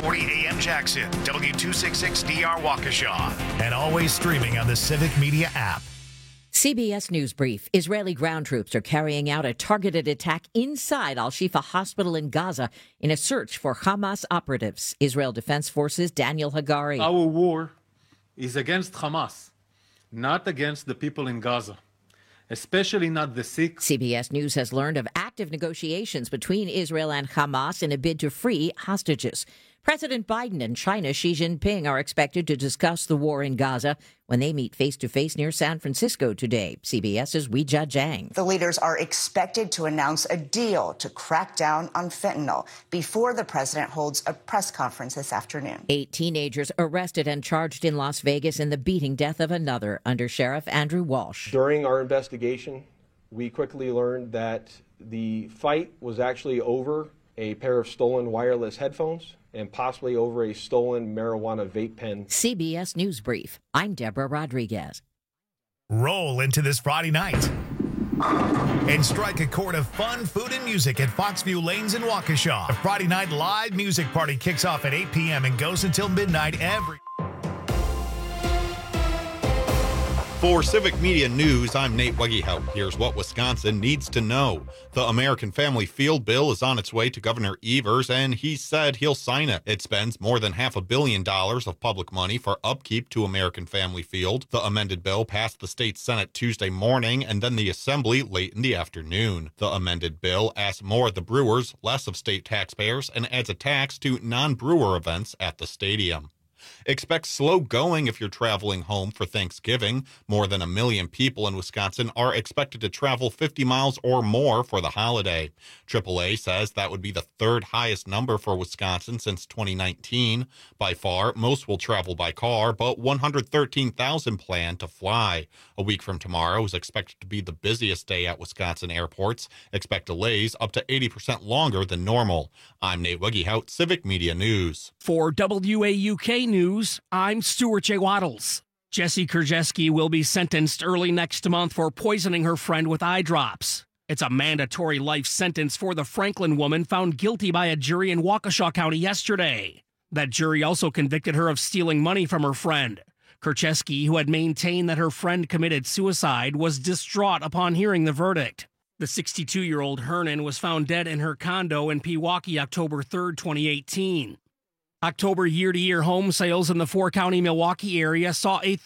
640 AM Jackson, W266DR Waukesha, and always streaming on the Civic Media app. CBS News Brief. Israeli ground troops are carrying out a targeted attack inside Al-Shifa Hospital in Gaza in a search for Hamas operatives. Israel Defense Forces' Daniel Hagari. Our war is against Hamas, not against the people in Gaza, especially not the sick. CBS News has learned of active negotiations between Israel and Hamas in a bid to free hostages. President Biden and China's Xi Jinping are expected to discuss the war in Gaza when they meet face-to-face near San Francisco today. CBS's Weijia Zhang. The leaders are expected to announce a deal to crack down on fentanyl before the president holds a press conference this afternoon. 8 teenagers arrested and charged in Las Vegas in the beating death of another, Under Sheriff Andrew Walsh. During our investigation, we quickly learned that the fight was actually over a pair of stolen wireless headphones and possibly over a stolen marijuana vape pen. CBS News Brief. I'm Deborah Rodriguez. Roll into this Friday night and strike a chord of fun, food, and music at Foxview Lanes in Waukesha. The Friday night live music party kicks off at 8 p.m. and goes until midnight every... For Civic Media News, I'm Nate Wegehout. Here's what Wisconsin needs to know. The American Family Field bill is on its way to Governor Evers, and he said he'll sign it. It spends more than $500 million of public money for upkeep to American Family Field. The amended bill passed the state Senate Tuesday morning and then the Assembly late in the afternoon. The amended bill asks more of the Brewers, less of state taxpayers, and adds a tax to non-Brewer events at the stadium. Expect slow going if you're traveling home for Thanksgiving. More than 1 million people in Wisconsin are expected to travel 50 miles or more for the holiday. AAA says that would be the third highest number for Wisconsin since 2019. By far, most will travel by car, but 113,000 plan to fly. A week from tomorrow is expected to be the busiest day at Wisconsin airports. Expect delays up to 80% longer than normal. I'm Nate Wegehout, Civic Media News. For WAUK News, I'm Stuart J. Waddles. Jesse Krzyzewski will be sentenced early next month for poisoning her friend with eye drops. It's a mandatory life sentence for the Franklin woman found guilty by a jury in Waukesha County yesterday. That jury also convicted her of stealing money from her friend. Krzyzewski, who had maintained that her friend committed suicide, was distraught upon hearing the verdict. The 62-year-old Hernan was found dead in her condo in Pewaukee October 3, 2018. October year-to-year home sales in the four-county Milwaukee area saw a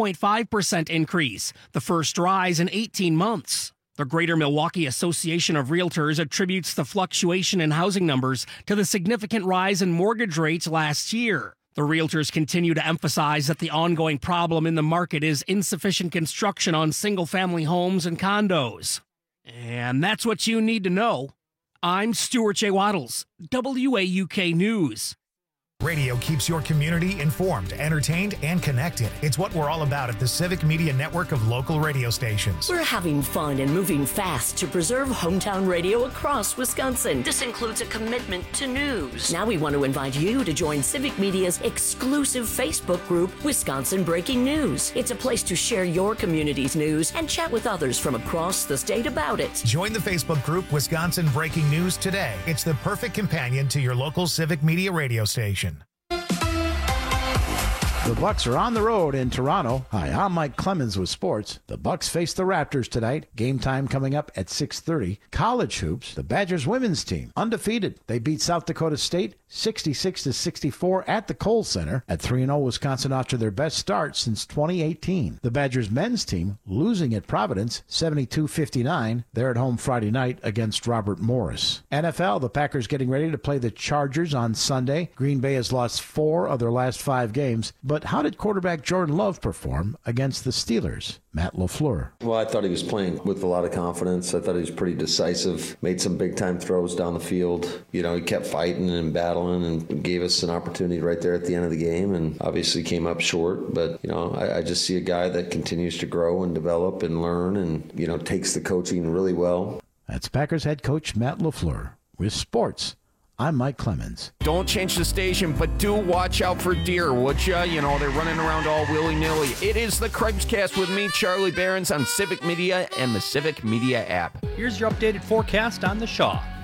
3.5% increase, the first rise in 18 months. The Greater Milwaukee Association of Realtors attributes the fluctuation in housing numbers to the significant rise in mortgage rates last year. The realtors continue to emphasize that the ongoing problem in the market is insufficient construction on single-family homes and condos. And that's what you need to know. I'm Stuart J. Waddles, WAUK News. Radio keeps your community informed, entertained, and connected. It's what we're all about at the Civic Media Network of local radio stations. We're having fun and moving fast to preserve hometown radio across Wisconsin. This includes a commitment to news. Now we want to invite you to join Civic Media's exclusive Facebook group, Wisconsin Breaking News. It's a place to share your community's news and chat with others from across the state about it. Join the Facebook group Wisconsin Breaking News today. It's the perfect companion to your local Civic Media radio station. The Bucks are on the road in Toronto. Hi, I'm Mike Clemens with sports. The Bucks face the Raptors tonight. Game time coming up at 6:30. College hoops. The Badgers women's team undefeated. They beat South Dakota State 66-64 at the Kohl Center. At 3-0, Wisconsin off to their best start since 2018. The Badgers men's team losing at Providence 72-59. They're at home Friday night against Robert Morris. NFL. The Packers getting ready to play the Chargers on Sunday. Green Bay has lost 4 of their last 5 games. But how did quarterback Jordan Love perform against the Steelers? Matt LaFleur. Well, I thought he was playing with a lot of confidence. I thought he was pretty decisive, made some big-time throws down the field. You know, he kept fighting and battling and gave us an opportunity right there at the end of the game and obviously came up short. But, you know, I just see a guy that continues to grow and develop and learn and, you know, takes the coaching really well. That's Packers head coach Matt LaFleur with sports. I'm Mike Clemens. Don't change the station, but do watch out for deer, would ya? You know, they're running around all willy-nilly. It is the Craig's with me, Charlie Behrens, on Civic Media and the Civic Media app. Here's your updated forecast on the Shaw.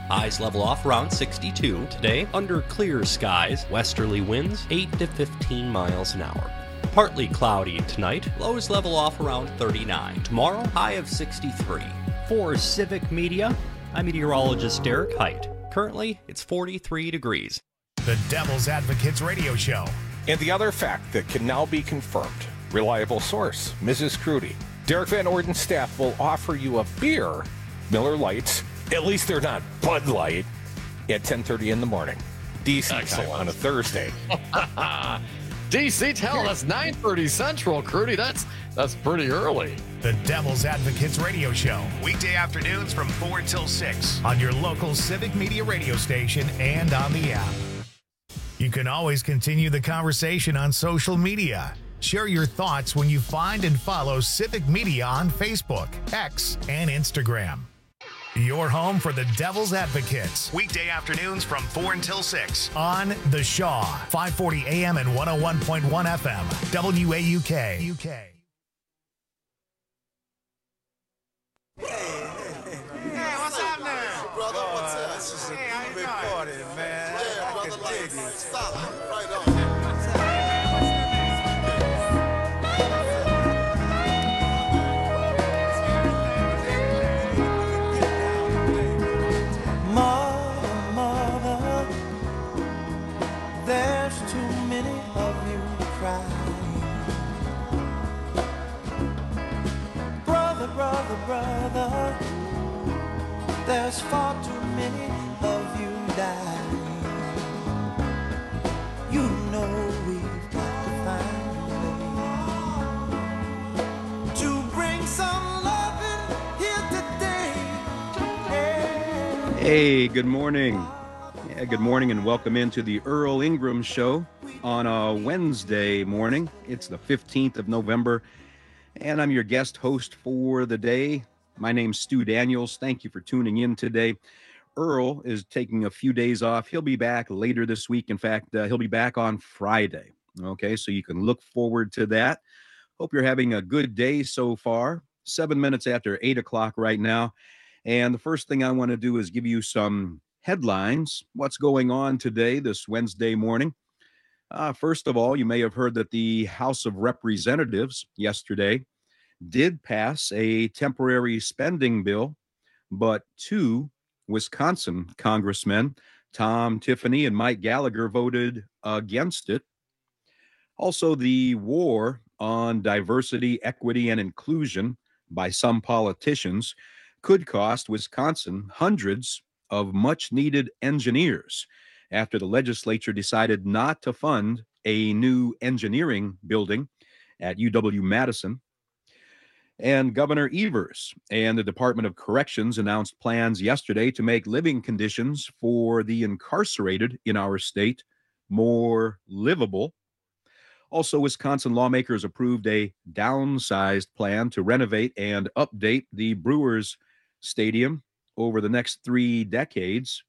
Highs level off around 62. Today, under clear skies, westerly winds 8 to 15 miles an hour. Partly cloudy tonight, lows level off around 39. Tomorrow, high of 63. For Civic Media, I'm meteorologist Derek Height. Currently, it's 43 degrees. The Devil's Advocates Radio Show. And the other fact that can now be confirmed. Reliable source, Mrs. Crudy. Derek Van Orden's staff will offer you a beer, Miller Lights, at least they're not Bud Light, at 10:30 in the morning. DC on a Thursday. DC, tell us 9:30 Central, Crudy. That's pretty early. The Devil's Advocates Radio Show. Weekday afternoons from 4 till 6 on your local Civic Media radio station and on the app. You can always continue the conversation on social media. Share your thoughts when you find and follow Civic Media on Facebook, X, and Instagram. Your home for the Devil's Advocates. Weekday afternoons from 4 until 6 on The Shaw, 540 AM and 101.1 FM, WAUK. Hey, what's up now? Brother, what's up? This is a big party, man. Yeah, brother, like, stop. Right on. Mother, there's too many of you crying. Brother, there's far too many of you dying. You know we've got to find a way to bring some loving here today. Hey, good morning. Yeah, good morning and welcome into the Earl Ingram Show on a Wednesday morning. It's the 15th of November, and I'm your guest host for the day. My name's Stu Daniels. Thank you for tuning in today. Earl is taking a few days off. He'll be back later this week. In fact, he'll be back on Friday. Okay, so you can look forward to that. Hope you're having a good day so far. 7 minutes after 8 o'clock right now. And the first thing I want to do is give you some headlines. What's going on today, this Wednesday morning? First of all, you may have heard that the House of Representatives yesterday did pass a temporary spending bill, but two Wisconsin congressmen, Tom Tiffany and Mike Gallagher, voted against it. Also, the war on diversity, equity, and inclusion by some politicians could cost Wisconsin hundreds of much-needed engineers after the legislature decided not to fund a new engineering building at UW-Madison. And Governor Evers and the Department of Corrections announced plans yesterday to make living conditions for the incarcerated in our state more livable. Also, Wisconsin lawmakers approved a downsized plan to renovate and update the Brewers Stadium over the next 3 decades.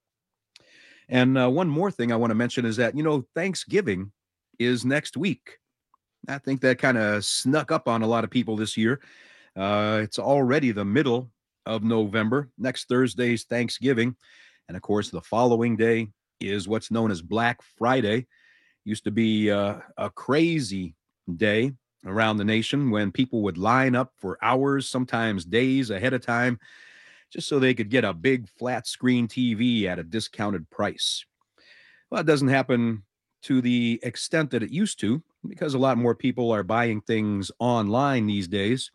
And one more thing I want to mention is that, Thanksgiving is next week. I think that kind of snuck up on a lot of people this year. It's already the middle of November. Next Thursday's Thanksgiving. And of course, the following day is what's known as Black Friday. Used to be a crazy day around the nation when people would line up for hours, sometimes days ahead of time, just so they could get a big flat screen TV at a discounted price. Well, it doesn't happen to the extent that it used to, because a lot more people are buying things online these days.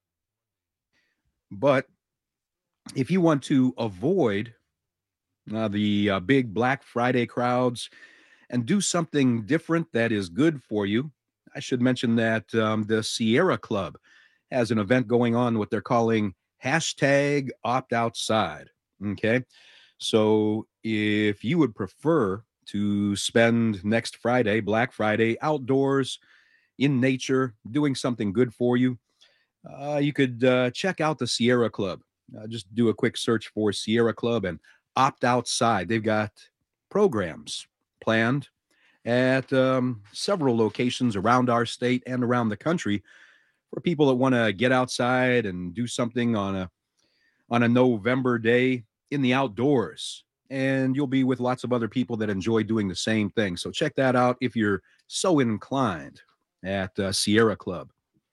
But if you want to avoid the big Black Friday crowds and do something different that is good for you, I should mention that the Sierra Club has an event going on, what they're calling hashtag opt outside. Okay. So if you would prefer to spend next Friday, Black Friday, outdoors in nature, doing something good for you, you could check out the Sierra Club. Just do a quick search for Sierra Club and opt outside. They've got programs planned at several locations around our state and around the country for people that want to get outside and do something on a November day in the outdoors. And you'll be with lots of other people that enjoy doing the same thing. So check that out if you're so inclined at Sierra Club.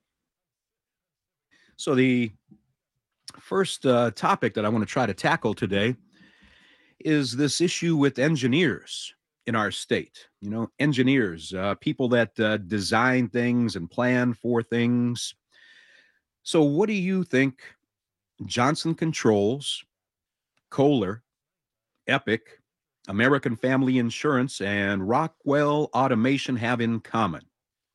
So the first topic that I want to try to tackle today is this issue with engineers in our state. You know, engineers, people that design things and plan for things. So what do you think Johnson Controls, Kohler, Epic, American Family Insurance, and Rockwell Automation have in common?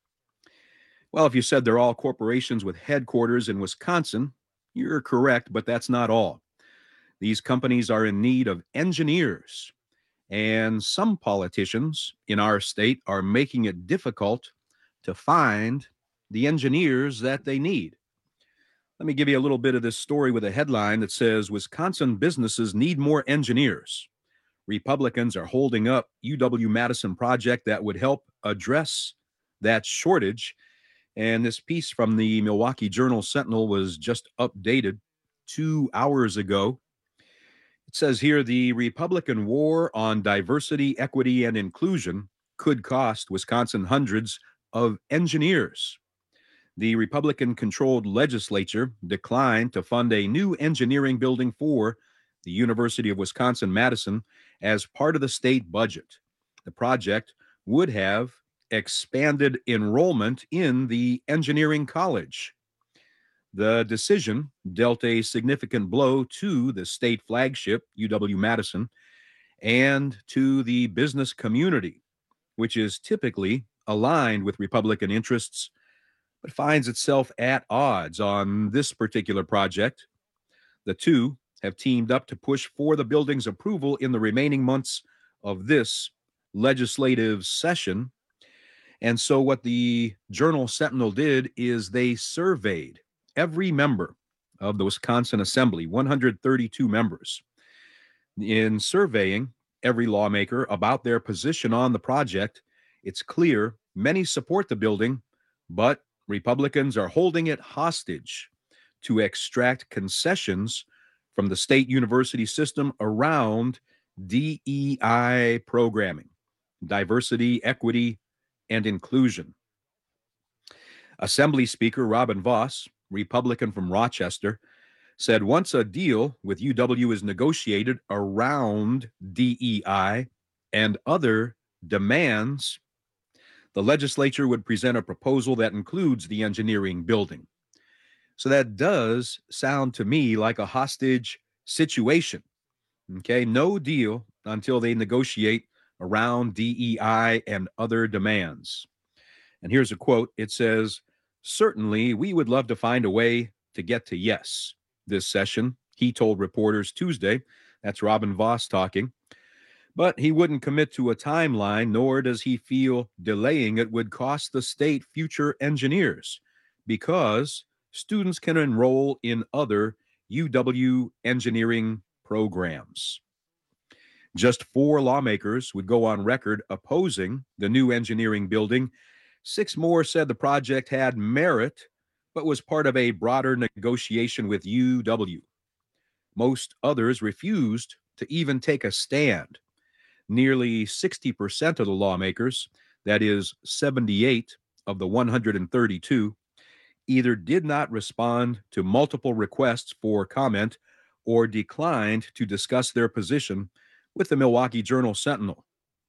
Well, if you said they're all corporations with headquarters in Wisconsin, you're correct, but that's not all. These companies are in need of engineers, and some politicians in our state are making it difficult to find the engineers that they need. Let me give you a little bit of this story with a headline that says, Wisconsin businesses need more engineers. Republicans are holding up UW-Madison project that would help address that shortage. And this piece from the Milwaukee Journal-Sentinel was just updated 2 hours ago. It says here, the Republican war on diversity, equity, and inclusion could cost Wisconsin hundreds of engineers. The Republican-controlled legislature declined to fund a new engineering building for the University of Wisconsin-Madison as part of the state budget. The project would have expanded enrollment in the engineering college. The decision dealt a significant blow to the state flagship, UW-Madison, and to the business community, which is typically aligned with Republican interests, but finds itself at odds on this particular project. The two have teamed up to push for the building's approval in the remaining months of this legislative session. And so what the Journal-Sentinel did is they surveyed every member of the Wisconsin Assembly, 132 members. In surveying every lawmaker about their position on the project, it's clear many support the building, but Republicans are holding it hostage to extract concessions from the state university system around DEI programming, diversity, equity, and inclusion. Assembly Speaker Robin Vos, Republican from Rochester, said once a deal with UW is negotiated around DEI and other demands, the legislature would present a proposal that includes the engineering building. So that does sound to me like a hostage situation. Okay, no deal until they negotiate around DEI and other demands. And here's a quote. It says, "Certainly, we would love to find a way to get to yes this session," he told reporters Tuesday. That's Robin Vos talking. But he wouldn't commit to a timeline, nor does he feel delaying it would cost the state future engineers, because students can enroll in other UW engineering programs. Just 4 lawmakers would go on record opposing the new engineering building. 6 more said the project had merit, but was part of a broader negotiation with UW. Most others refused to even take a stand. Nearly 60% of the lawmakers, that is 78 of the 132, either did not respond to multiple requests for comment or declined to discuss their position with the Milwaukee Journal-Sentinel.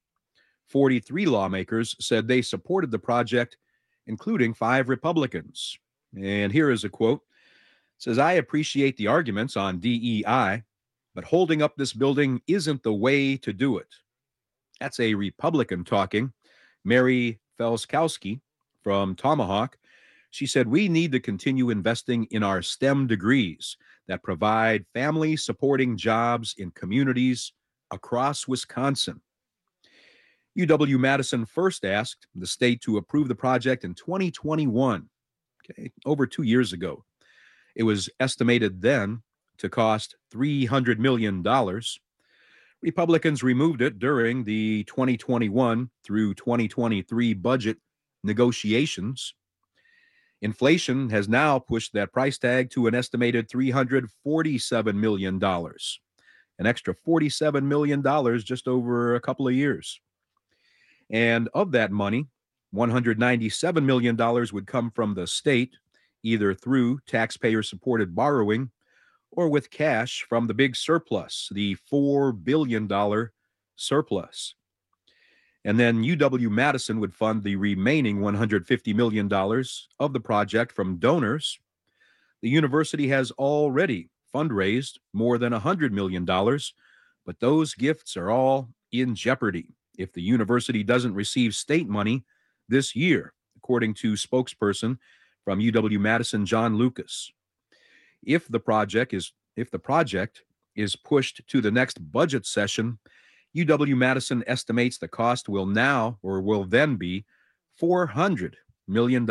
43 lawmakers said they supported the project, including 5 Republicans. And here is a quote. It says, "I appreciate the arguments on DEI, but holding up this building isn't the way to do it." That's a Republican talking. Mary Felskowski from Tomahawk. She said, "We need to continue investing in our STEM degrees that provide family-supporting jobs in communities across Wisconsin." UW-Madison first asked the state to approve the project in 2021, over 2 years ago. It was estimated then to cost $300 million. Republicans removed it during the 2021 through 2023 budget negotiations. Inflation has now pushed that price tag to an estimated $347 million. an extra $47 million just over a couple of years. And of that money, $197 million would come from the state, either through taxpayer-supported borrowing or with cash from the big surplus, the $4 billion surplus. And then UW-Madison would fund the remaining $150 million of the project from donors. The university has already fundraised more than $100 million, but those gifts are all in jeopardy if the university doesn't receive state money this year, according to spokesperson from UW-Madison, John Lucas. If the project is pushed to the next budget session, UW-Madison estimates the cost will then be $400 million.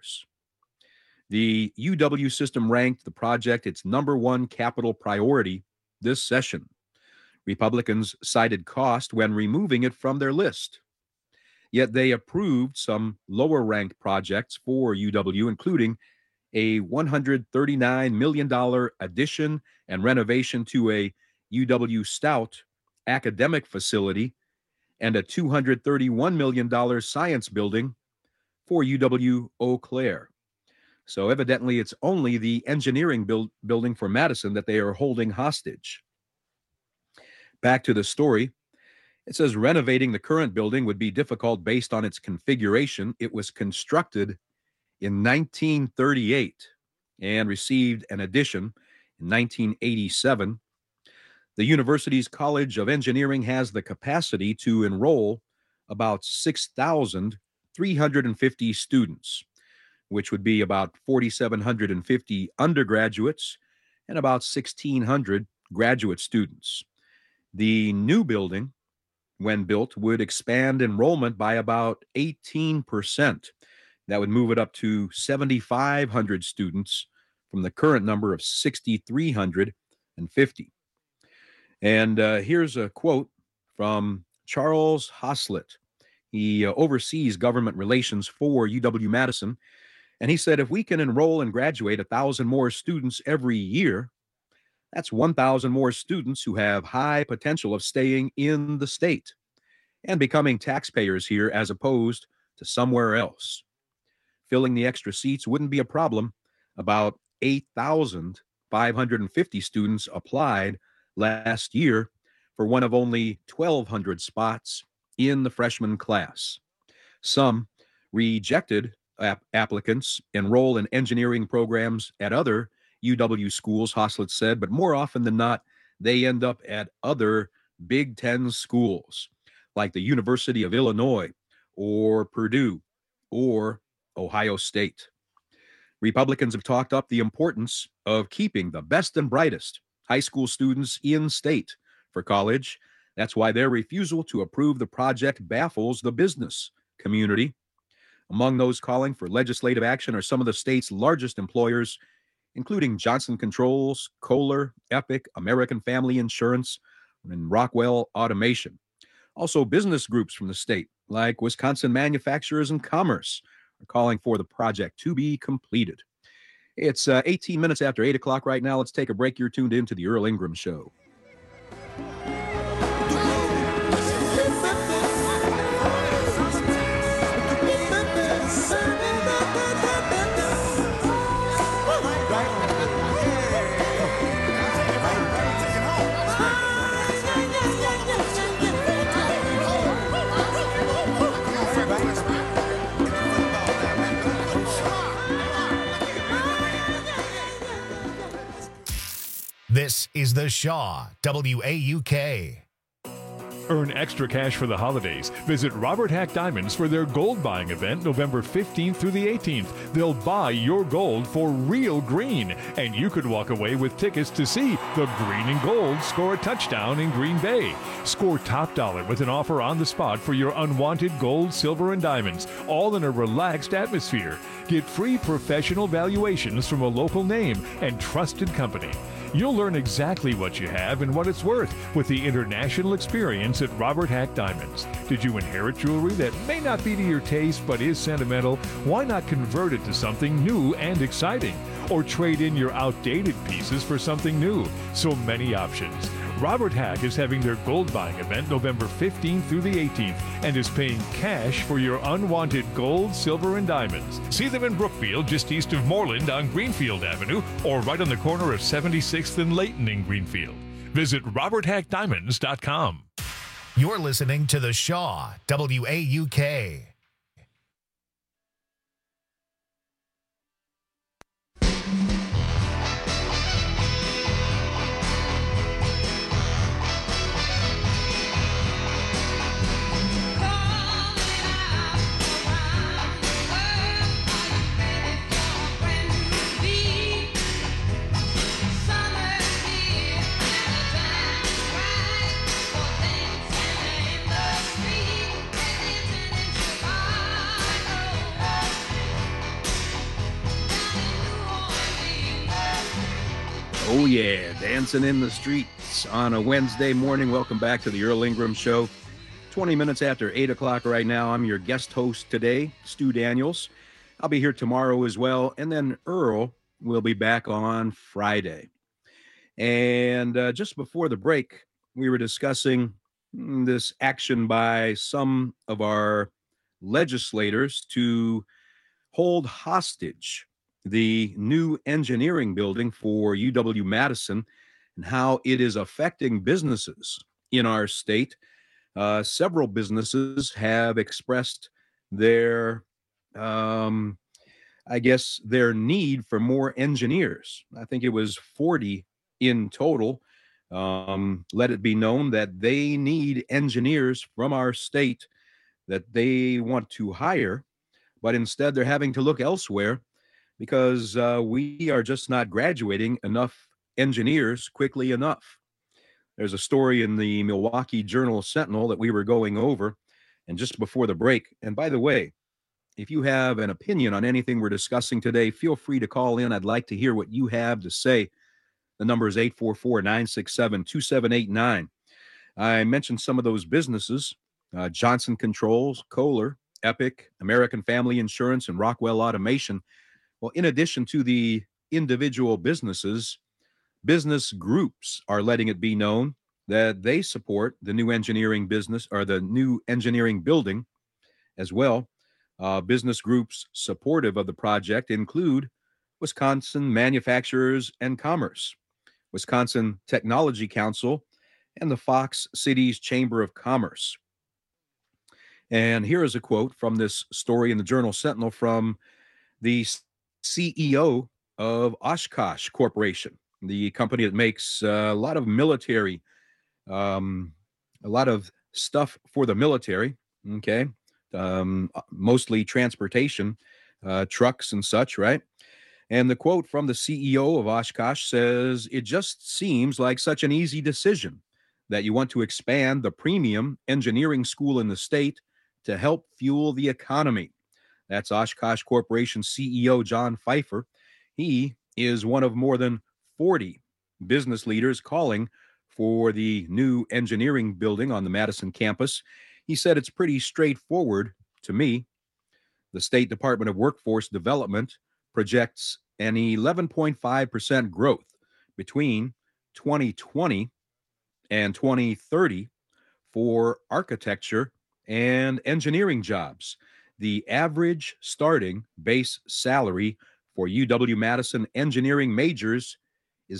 The UW system ranked the project its #1 capital priority this session. Republicans cited cost when removing it from their list. Yet they approved some lower-ranked projects for UW, including a $139 million addition and renovation to a UW Stout academic facility and a $231 million science building for UW Eau Claire. So evidently it's only the engineering building for Madison that they are holding hostage. Back to the story. It says renovating the current building would be difficult based on its configuration. It was constructed in 1938 and received an addition in 1987. The university's College of Engineering has the capacity to enroll about 6,350 students, which would be about 4,750 undergraduates and about 1,600 graduate students. The new building, when built, would expand enrollment by about 18%. That would move it up to 7,500 students from the current number of 6,350. And here's a quote from Charles Haslett. He oversees government relations for UW-Madison. And he said, if we can enroll and graduate 1,000 more students every year, that's 1,000 more students who have high potential of staying in the state and becoming taxpayers here as opposed to somewhere else. Filling the extra seats wouldn't be a problem. About 8,550 students applied last year for one of only 1,200 spots in the freshman class. Some rejected applicants enroll in engineering programs at other UW schools, Haslett said, but more often than not, they end up at other Big Ten schools like the University of Illinois or Purdue or Ohio State. Republicans have talked up the importance of keeping the best and brightest high school students in state for college. That's why their refusal to approve the project baffles the business community. Among those calling for legislative action are some of the state's largest employers, including Johnson Controls, Kohler, Epic, American Family Insurance, and Rockwell Automation. Also, business groups from the state, like Wisconsin Manufacturers and Commerce, are calling for the project to be completed. It's 18 minutes after 8 o'clock right now. Let's take a break. You're tuned in to the Earl Ingram Show. This is The Shaw, WAUK. Earn extra cash for the holidays. Visit Robert Hack Diamonds for their gold buying event November 15th through the 18th. They'll buy your gold for real green, and you could walk away with tickets to see the Green and Gold score a touchdown in Green Bay. Score top dollar with an offer on the spot for your unwanted gold, silver, and diamonds, all in a relaxed atmosphere. Get free professional valuations from a local name and trusted company. You'll learn exactly what you have and what it's worth with the international experience at Robert Hack Diamonds. Did you inherit jewelry that may not be to your taste but is sentimental? Why not convert it to something new and exciting? Or trade in your outdated pieces for something new? So many options. Robert Hack is having their gold buying event November 15th through the 18th and is paying cash for your unwanted gold, silver, and diamonds. See them in Brookfield, just east of Moreland on Greenfield Avenue, or right on the corner of 76th and Layton in Greenfield. Visit RobertHackDiamonds.com. You're listening to The Shaw, WAUK. Oh, yeah, dancing in the streets on a Wednesday morning. Welcome back to the Earl Ingram Show. 20 minutes after 8 o'clock right now. I'm your guest host today, Stu Daniels. I'll be here tomorrow as well. And then Earl will be back on Friday. And just before the break, we were discussing this action by some of our legislators to hold hostage the new engineering building for UW-Madison and how it is affecting businesses in our state. Several businesses have expressed their, their need for more engineers. I think it was 40 in total. Let it be known that they need engineers from our state that they want to hire, but instead they're having to look elsewhere because we are just not graduating enough engineers quickly enough. There's a story in the Milwaukee Journal-Sentinel that we were going over, and just before the break. And by the way, if you have an opinion on anything we're discussing today, feel free to call in. I'd like to hear what you have to say. The number is 844-967-2789. I mentioned some of those businesses, Johnson Controls, Kohler, Epic, American Family Insurance, and Rockwell Automation. Well, in addition to the individual businesses, business groups are letting it be known that they support the new engineering business or the new engineering building as well. Business groups supportive of the project include Wisconsin Manufacturers and Commerce, Wisconsin Technology Council, and the Fox Cities Chamber of Commerce. And here is a quote from this story in the Journal-Sentinel from the CEO of Oshkosh Corporation, the company that makes a lot of military, a lot of stuff for the military, okay? Mostly transportation, trucks and such, right? And the quote from the CEO of Oshkosh says, "It just seems like such an easy decision that you want to expand the premium engineering school in the state to help fuel the economy." That's Oshkosh Corporation CEO John Pfeiffer. He is one of more than 40 business leaders calling for the new engineering building on the Madison campus. He said, "It's pretty straightforward to me. The State Department of Workforce Development projects an 11.5% growth between 2020 and 2030 for architecture and engineering jobs. The average starting base salary for UW-Madison engineering majors is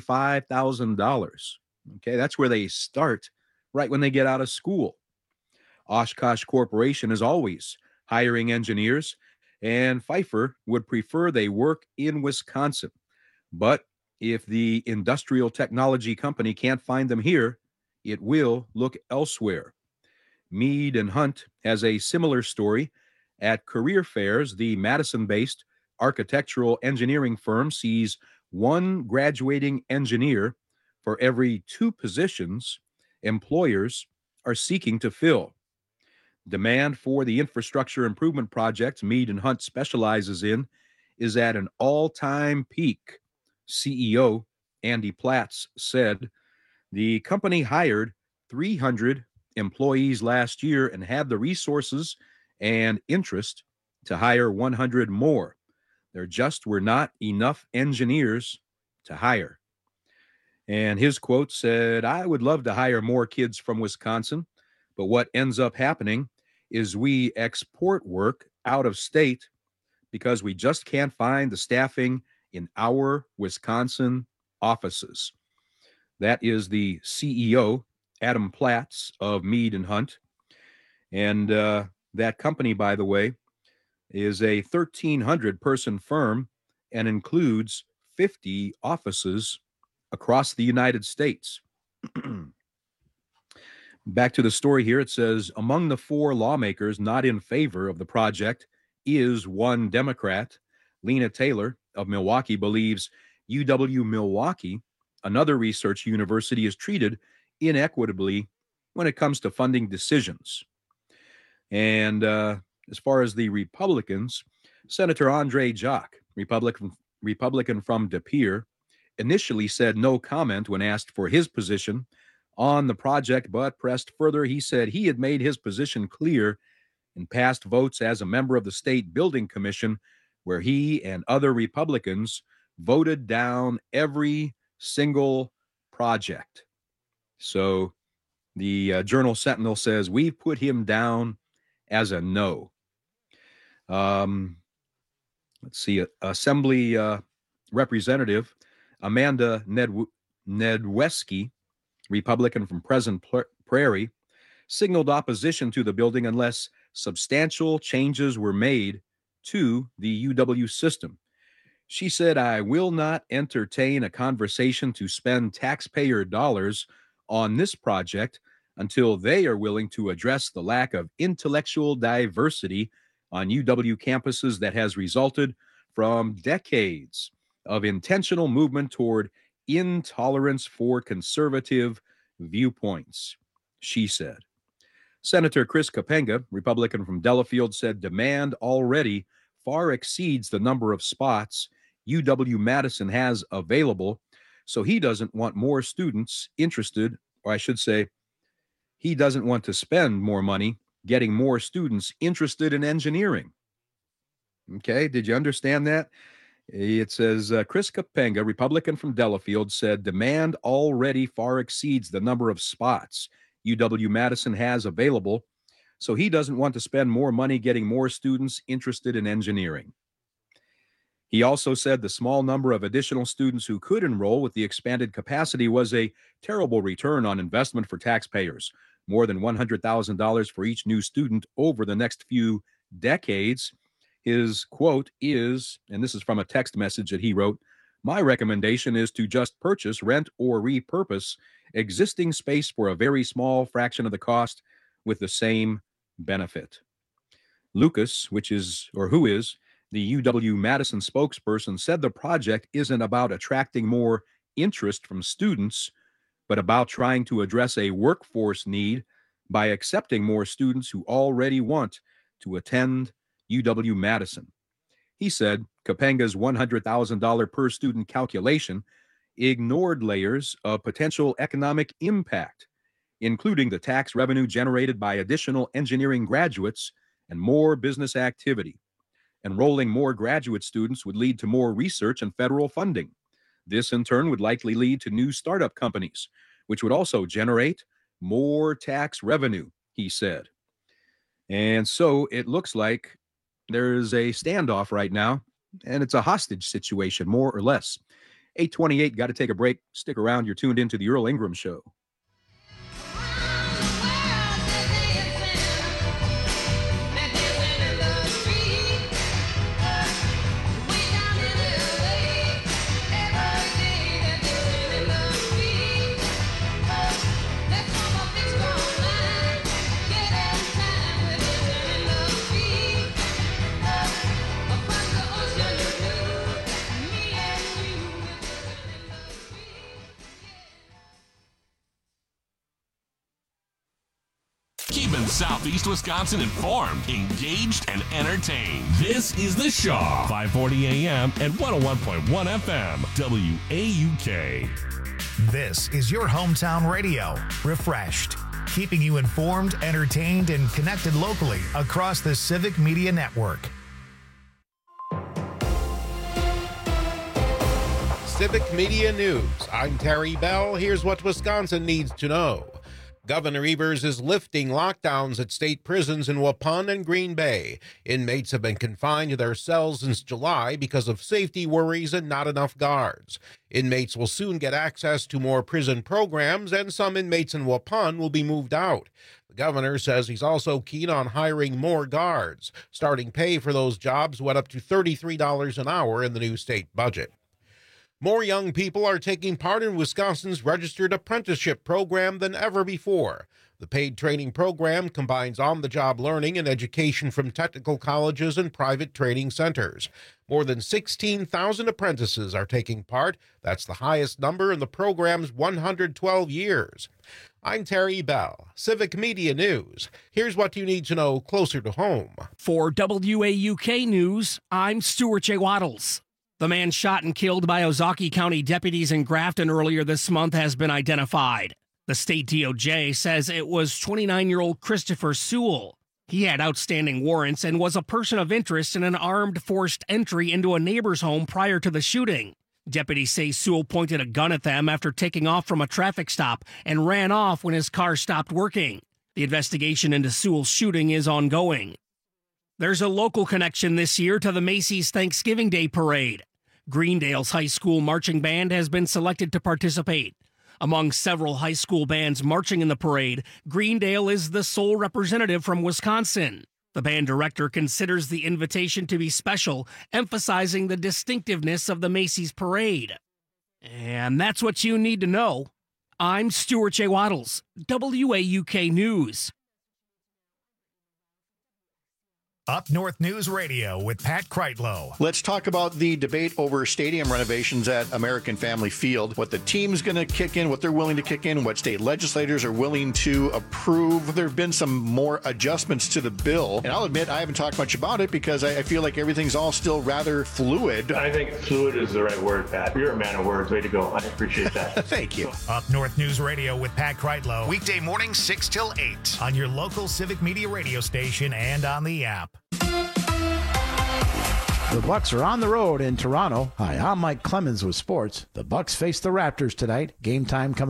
$75,000. Okay, that's where they start right when they get out of school. Oshkosh Corporation is always hiring engineers, and Pfeiffer would prefer they work in Wisconsin. But if the industrial technology company can't find them here, it will look elsewhere." Mead and Hunt has a similar story. At career fairs, the Madison-based architectural engineering firm sees one graduating engineer for every 2 positions employers are seeking to fill. Demand for the infrastructure improvement projects Mead and Hunt specializes in is at an all-time peak. CEO Andy Platts said the company hired 300 employees last year and had the resources and interest to hire 100 more. There just were not enough engineers to hire. And his quote said, "I would love to hire more kids from Wisconsin, but what ends up happening is we export work out of state because we just can't find the staffing in our Wisconsin offices." That is the CEO, Adam Platts of Mead & Hunt. And that company, by the way, is a 1,300-person firm and includes 50 offices across the United States. Back to the story here. It says, among the 4 lawmakers not in favor of the project is one Democrat. Lena Taylor of Milwaukee believes UW-Milwaukee, another research university, is treated inequitably when it comes to funding decisions. And as far as the Republicans, Senator Andre Jacques, Republican from De Pere, initially said no comment when asked for his position on the project, but pressed further. He said he had made his position clear in past votes as a member of the State Building Commission, where he and other Republicans voted down every single project. So the Journal Sentinel says, we've put him down as a no. Let's see, Assembly Representative Amanda Nedweski, Republican from Pleasant Prairie, signaled opposition to the building unless substantial changes were made to the UW system. She said, "I will not entertain a conversation to spend taxpayer dollars on this project until they are willing to address the lack of intellectual diversity on UW campuses that has resulted from decades of intentional movement toward intolerance for conservative viewpoints," she said. Senator Chris Kapenga, Republican from Delafield, said demand already far exceeds the number of spots UW-Madison has available, so he doesn't want more students interested, or I should say, he doesn't want to spend more money getting more students interested in engineering. Okay, did you understand that? It says Chris Kapenga, Republican from Delafield, said demand already far exceeds the number of spots UW-Madison has available, so he doesn't want to spend more money getting more students interested in engineering. He also said the small number of additional students who could enroll with the expanded capacity was a terrible return on investment for taxpayers, more than $100,000 for each new student over the next few decades. His quote is, and this is from a text message that he wrote, "My recommendation is to just purchase, rent, or repurpose existing space for a very small fraction of the cost with the same benefit." Lucas, who is the UW-Madison spokesperson, said the project isn't about attracting more interest from students, but about trying to address a workforce need by accepting more students who already want to attend UW-Madison. He said Kapenga's $100,000 per student calculation ignored layers of potential economic impact, including the tax revenue generated by additional engineering graduates and more business activity. Enrolling more graduate students would lead to more research and federal funding. This, in turn, would likely lead to new startup companies, which would also generate more tax revenue, he said. And so it looks like there's a standoff right now, and it's a hostage situation, more or less. 8:28, got to take a break. Stick around. You're tuned into the Earl Ingram Show. Southeast Wisconsin informed, engaged, and entertained. This is The Shaw, 540 AM and 101.1 FM, WAUK. This is your hometown radio, refreshed, keeping you informed, entertained, and connected locally across the Civic Media Network. Civic Media News. I'm Terry Bell. Here's what Wisconsin needs to know. Governor Evers is lifting lockdowns at state prisons in Waupun and Green Bay. Inmates have been confined to their cells since July because of safety worries and not enough guards. Inmates will soon get access to more prison programs, and some inmates in Waupun will be moved out. The governor says he's also keen on hiring more guards. Starting pay for those jobs went up to $33 an hour in the new state budget. More young people are taking part in Wisconsin's registered apprenticeship program than ever before. The paid training program combines on-the-job learning and education from technical colleges and private training centers. More than 16,000 apprentices are taking part. That's the highest number in the program's 112 years. I'm Terry Bell, Civic Media News. Here's what you need to know closer to home. For WAUK News, I'm Stuart J. Waddles. The man shot and killed by Ozaukee County deputies in Grafton earlier this month has been identified. The state DOJ says it was 29-year-old Christopher Sewell. He had outstanding warrants and was a person of interest in an armed forced entry into a neighbor's home prior to the shooting. Deputies say Sewell pointed a gun at them after taking off from a traffic stop and ran off when his car stopped working. The investigation into Sewell's shooting is ongoing. There's a local connection this year to the Macy's Thanksgiving Day Parade. Greendale's high school marching band has been selected to participate. Among several high school bands marching in the parade, Greendale is the sole representative from Wisconsin. The band director considers the invitation to be special, emphasizing the distinctiveness of the Macy's parade. And that's what you need to know. I'm Stuart J. Waddles, WAUK News. Up North News Radio with Pat Kreitlow. Let's talk about the debate over stadium renovations at American Family Field, what the team's going to kick in, what they're willing to kick in, what state legislators are willing to approve. There have been some more adjustments to the bill, and I'll admit I haven't talked much about it because I feel like everything's all still rather fluid. I think fluid is the right word, Pat. You're a man of words. Way to go. I appreciate that. Thank you. Up North News Radio with Pat Kreitlow. Weekday mornings 6 till 8 on your local Civic Media radio station and on the app. The Bucks are on the road in Toronto. Hi, I'm Mike Clemens with sports. The Bucks face the Raptors tonight. Game time coming